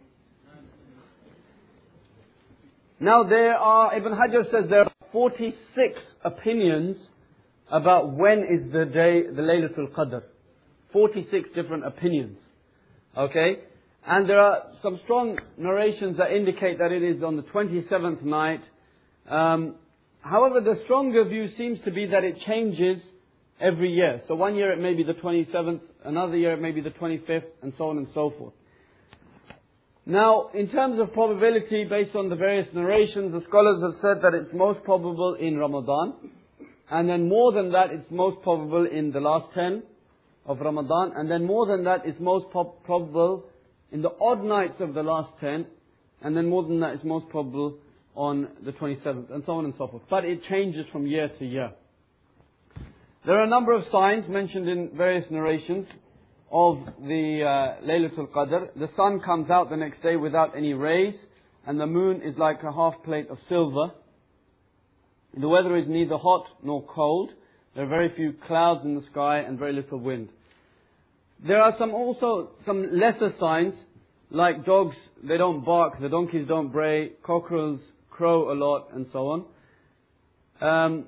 Now Ibn Hajar says there are 46 opinions about when is the day, the Laylatul Qadr. 46 different opinions. Okay? And there are some strong narrations that indicate that it is on the 27th night. However, the stronger view seems to be that it changes every year. So one year it may be the 27th, another year it may be the 25th, and so on and so forth. Now, in terms of probability, based on the various narrations, the scholars have said that it's most probable in Ramadan. And then more than that, it's most probable in the last 10 of Ramadan. And then more than that, it's most probable in the odd nights of the last 10. And then more than that, it's most probable on the 27th, and so on and so forth. But it changes from year to year. There are a number of signs mentioned in various narrations of the Laylatul Qadr. The sun comes out the next day without any rays, and the moon is like a half plate of silver. The weather is neither hot nor cold. There are very few clouds in the sky and very little wind. There are also some lesser signs, like dogs, they don't bark, the donkeys don't bray, cockerels crow a lot, and so on.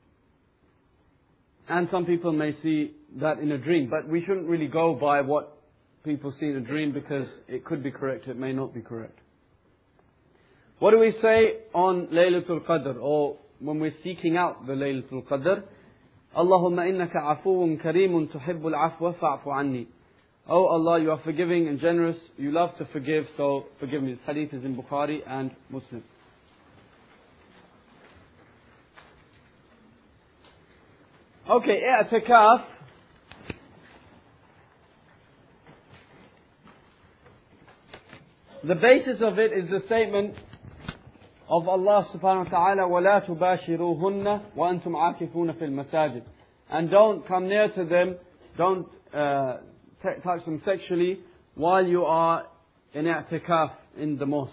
And some people may see that in a dream, but we shouldn't really go by what people see in a dream, because it could be correct, it may not be correct. What do we say on Laylatul Qadr, or when we're seeking out the Laylatul Qadr? Allahumma innaka afuun kareemun tuhibbul afwa fa'fu anni. Oh Allah, you are forgiving and generous, you love to forgive, so forgive me. This hadith is in Bukhari and Muslim. Okay, i'tikaf. The basis of it is the statement of Allah subhanahu wa ta'ala, وَلَا تُبَاشِرُوهُنَّ وَأَنْتُمْ عَاكِفُونَ فِي الْمَسَاجِدِ. And don't come near to them, don't touch them sexually while you are in i'tikaf in the mosques.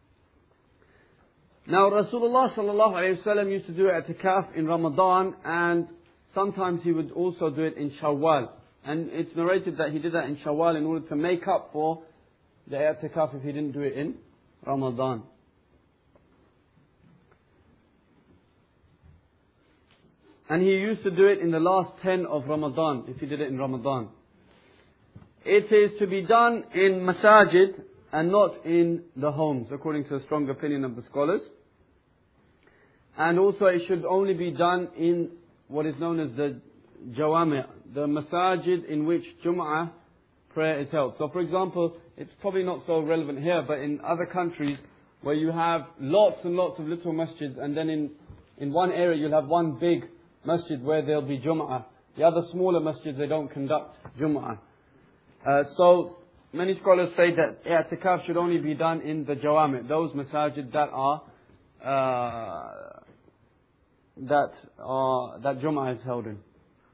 Now Rasulullah sallallahu alayhi wa sallam used to do i'tikaf in Ramadan, and sometimes he would also do it in Shawwal. And it's narrated that he did that in Shawwal in order to make up for the i'tikaf if he didn't do it in Ramadan. And he used to do it in the last 10 of Ramadan, if he did it in Ramadan. It is to be done in masajid and not in the homes, according to a strong opinion of the scholars. And also it should only be done in what is known as the jawami', the masajid in which Jum'ah prayer is held. So for example, it's probably not so relevant here, but in other countries where you have lots and lots of little masjids, and then in one area you'll have one big masjid where there'll be Jum'ah. The other smaller masjids, they don't conduct Jum'ah. So many scholars say that i'tikaf should only be done in the jawami', those masajid that Jum'ah is held in.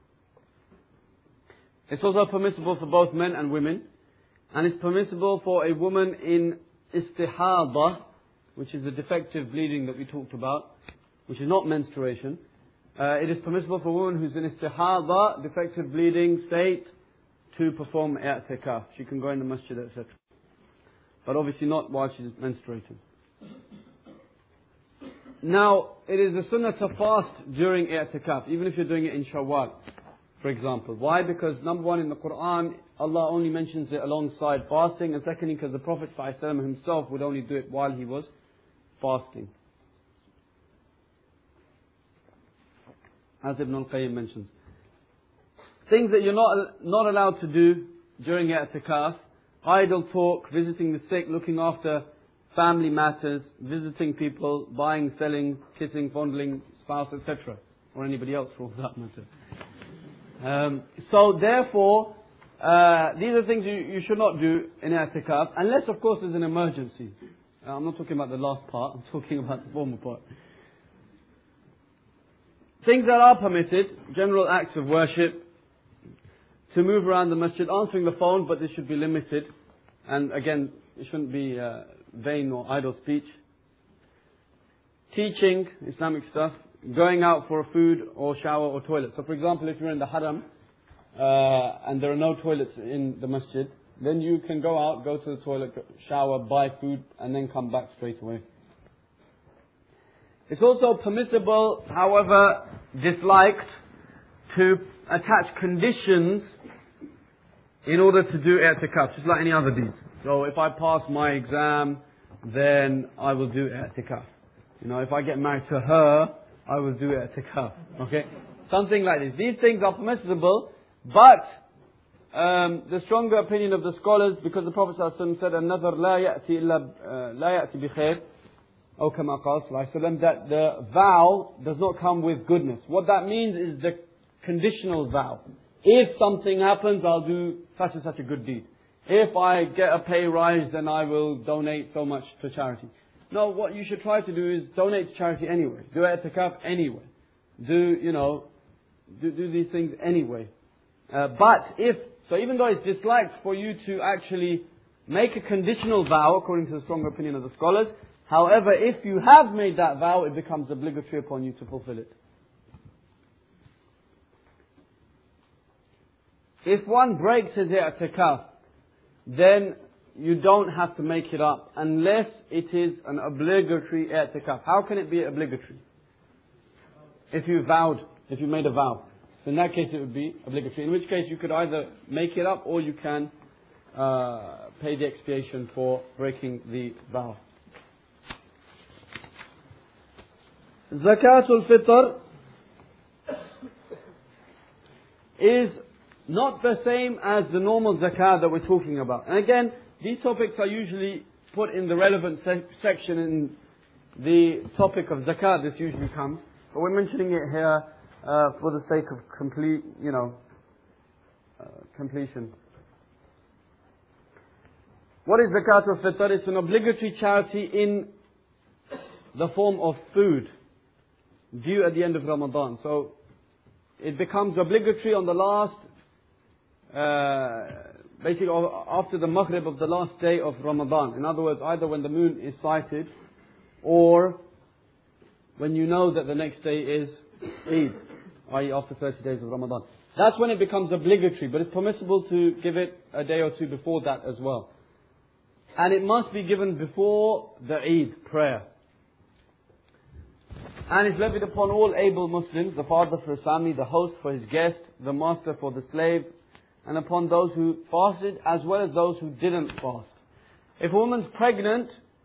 It's also permissible for both men and women, and it's permissible for a woman in istihada, which is the defective bleeding that we talked about, which is not menstruation. It is permissible for a woman who's in istihada, defective bleeding state, to perform i'tikaf. She can go in the masjid, etc. But obviously not while she's menstruating. Now, it is the sunnah to fast during i'tikaf, even if you're doing it in Shawwal, for example. Why? Because number one, in the Quran, Allah only mentions it alongside fasting, and secondly, because the Prophet ﷺ himself would only do it while he was fasting. As Ibn al-Qayyim mentions. Things that you're not allowed to do during i'tikaf: idle talk, visiting the sick, looking after family matters, visiting people, buying, selling, kissing, fondling, spouse, etc. Or anybody else for that matter. So therefore, these are things you should not do in i'tikaf, unless of course there's an emergency. I'm not talking about the last part, I'm talking about the former part. Things that are permitted: general acts of worship, to move around the masjid, answering the phone, but this should be limited. And again, it shouldn't be vain or idle speech. Teaching Islamic stuff, going out for food or shower or toilet. So for example, if you're in the haram and there are no toilets in the masjid, then you can go out, go to the toilet, shower, buy food, and then come back straight away. It's also permissible, however disliked, to attach conditions in order to do i'tikaf, just like any other deeds. So if I pass my exam, then I will do i'tikaf. If I get married to her, I will do i'tikaf. Okay? Something like this. These things are permissible, but the stronger opinion of the scholars, because the Prophet ﷺ said, "An-nadhar la ya'ti bi khair," or kama qala sallallahu alayhi wa sallam, that the vow does not come with goodness. What that means is the conditional vow. If something happens, I'll do such and such a good deed. If I get a pay rise, then I will donate so much to charity. No, what you should try to do is donate to charity anyway. Do i'tikaf anyway. Do these things anyway. So even though it's disliked for you to actually make a conditional vow, according to the stronger opinion of the scholars, however, if you have made that vow, it becomes obligatory upon you to fulfill it. If one breaks his i'tikaf, then you don't have to make it up unless it is an obligatory i'tikaf. How can it be obligatory? If you made a vow. So in that case it would be obligatory. In which case you could either make it up or you can pay the expiation for breaking the vow. Zakatul Fitr is not the same as the normal zakah that we're talking about. And again, these topics are usually put in the relevant section in the topic of zakah. This usually comes, but we're mentioning it here for the sake of completion. What is Zakatul Fitr? It's an obligatory charity in the form of food due at the end of Ramadan. So it becomes obligatory on the last, basically after the Maghrib of the last day of Ramadan. In other words, either when the moon is sighted or when you know that the next day is Eid, i.e. after 30 days of Ramadan. That's when it becomes obligatory, but it's permissible to give it a day or two before that as well. And it must be given before the Eid prayer. And it's levied upon all able Muslims, the father for his family, the host for his guest, the master for the slave, and upon those who fasted as well as those who didn't fast. If a woman's pregnant,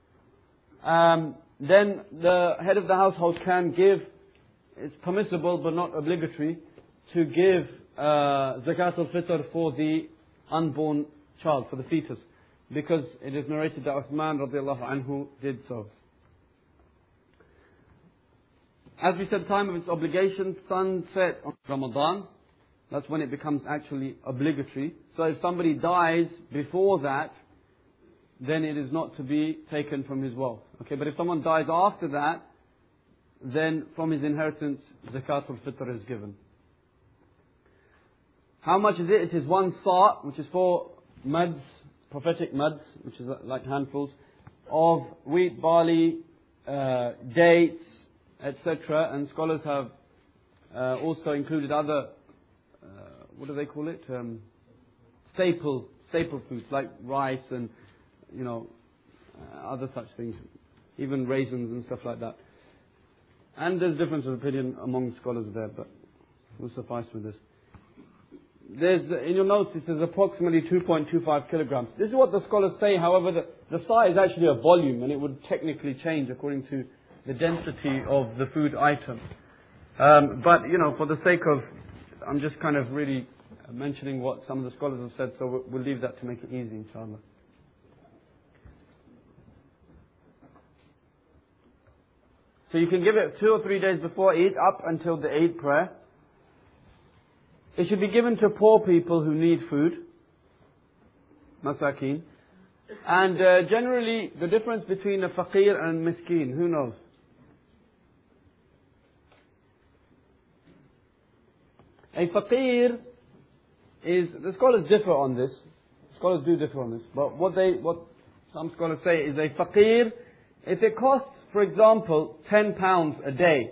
then the head of the household can give, it's permissible but not obligatory, to give Zakatul Fitr for the unborn child, for the fetus. Because it is narrated that Uthman radiallahu anhu did so. As we said, time of its obligation, sunset on Ramadan. That's when it becomes actually obligatory. So if somebody dies before that, then it is not to be taken from his wealth. Okay, but if someone dies after that, then from his inheritance, Zakatul Fitr is given. How much is it? It is 1 sa', which is 4 muds, prophetic muds, which is like handfuls, of wheat, barley, dates, etc. And scholars have also included other, what do they call it? Staple foods like rice and, other such things, even raisins and stuff like that. And there's difference of opinion among scholars there, but we'll suffice with this. In your notes it says approximately 2.25 kilograms. This is what the scholars say. However, the sa' is actually a volume, and it would technically change according to the density of the food item. But for the sake of, I'm just kind of really mentioning what some of the scholars have said, so we'll leave that to make it easy, inshallah. So you can give it 2 or 3 days before Eid, up until the Eid prayer. It should be given to poor people who need food, masakeen. And generally, the difference between a faqir and miskeen, who knows? A faqir is, the scholars differ on this. Scholars do differ on this. But what some scholars say is a faqir, if it costs, for example, £10 a day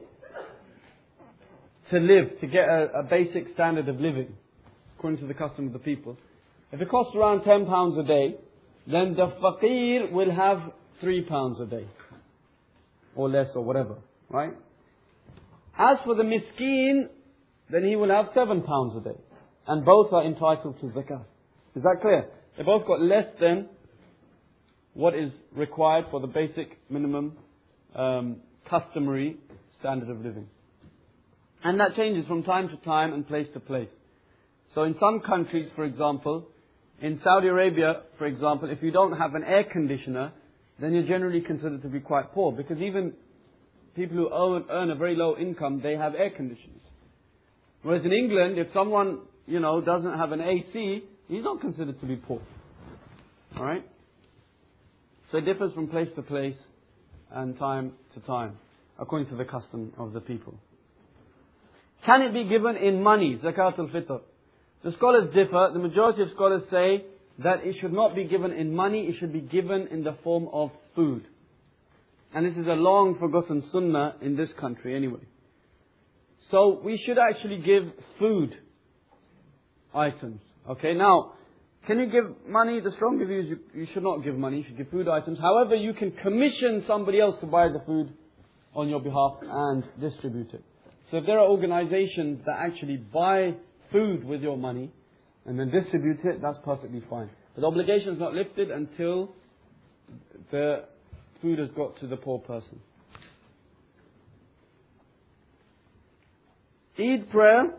to live, to get a basic standard of living, according to the custom of the people. If it costs around £10 a day, then the faqir will have £3 a day. Or less, or whatever. Right? As for the miskeen, then he will have £7 a day. And both are entitled to zakah. Is that clear? They both got less than what is required for the basic minimum customary standard of living. And that changes from time to time and place to place. So in some countries, for example, in Saudi Arabia, for example, if you don't have an air conditioner, then you're generally considered to be quite poor. Because even people who earn a very low income, they have air conditioners. Whereas in England, if someone, doesn't have an AC, he's not considered to be poor. Alright? So it differs from place to place and time to time, according to the custom of the people. Can it be given in money, Zakatul Fitr? The scholars differ. The majority of scholars say that it should not be given in money, it should be given in the form of food. And this is a long forgotten sunnah in this country anyway. So we should actually give food items Okay, now, can you give money? The stronger view is you should not give money, you should give food items. However, you can commission somebody else to buy the food on your behalf and distribute it. So if there are organizations that actually buy food with your money and then distribute it, that's perfectly fine. But the obligation is not lifted until the food has got to the poor person. Eid prayer.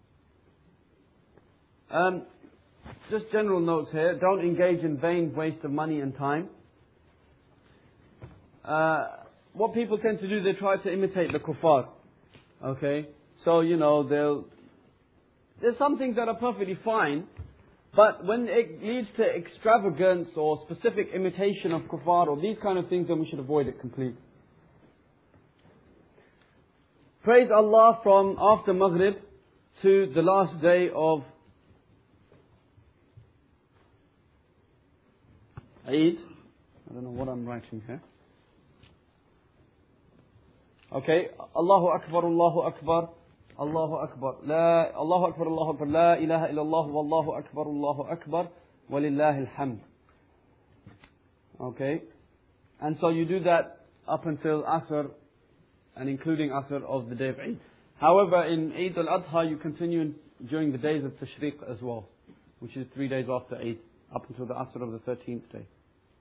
Just general notes here. Don't engage in vain waste of money and time. What people tend to do, they try to imitate the kuffar. Okay? So, there's some things that are perfectly fine, but when it leads to extravagance or specific imitation of kuffar or these kind of things, then we should avoid it completely. Praise Allah from after Maghrib to the last day of Eid. I don't know what I'm writing here. Okay. Allahu Akbar, Allahu Akbar, Allahu Akbar. Allahu Akbar, Allahu Akbar. La ilaha illallah, Wallahu Akbar, Allahu Akbar, Walillahi alhamd. Okay. And so you do that up until Asr and including Asr of the day of Eid. However, in Eid al-Adha, you continue during the days of Tashriq as well, which is 3 days after Eid, up until the Asr of the 13th day.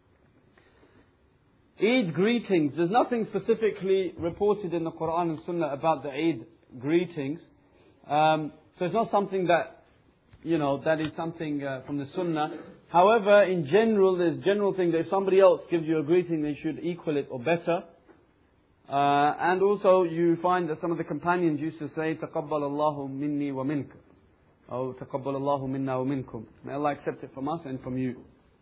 Eid greetings. There's nothing specifically reported in the Quran and Sunnah about the Eid greetings. So it's not something that, that is something from the Sunnah. However, in general, there's general thing that if somebody else gives you a greeting, they should equal it or better. And also you find that some of the companions used to say, تَقَبَّلَ اللَّهُ مِنِّي وَمِنْكَ, or تَقَبَّلَ اللَّهُ مِنَّا وَمِنْكُمْ. May Allah accept it from us and from you.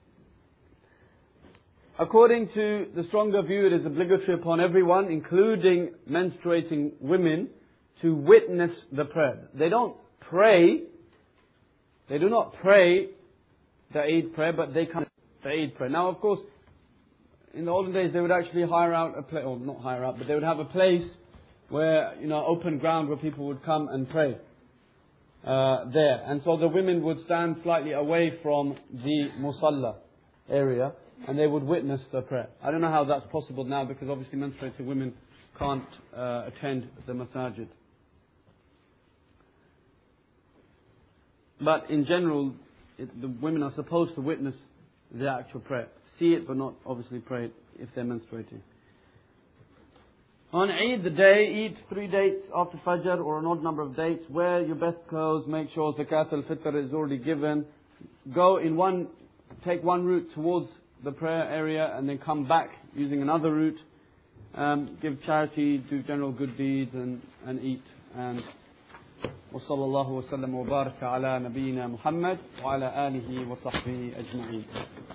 According to the stronger view, it is obligatory upon everyone, including menstruating women, to witness the prayer. They don't pray, they do not pray the Eid prayer, but they come to the Eid prayer. Now, of course, in the olden days, they would actually hire out a place, or not hire out, but they would have a place where, open ground where people would come and pray there. And so the women would stand slightly away from the musalla area, and they would witness the prayer. I don't know how that's possible now, because obviously menstruating women can't attend the masajid. But in general, the women are supposed to witness the actual prayer. See it, but not obviously pray it if they're menstruating. On Eid, the day, eat 3 dates after Fajr, or an odd number of dates. Wear your best clothes. Make sure Zakat al-Fitr is already given. Take one route towards the prayer area and then come back using another route. Give charity, do general good deeds and eat. And وصلى الله وسلم وبارك على نبينا محمد وعلى آله وصحبه أجمعين.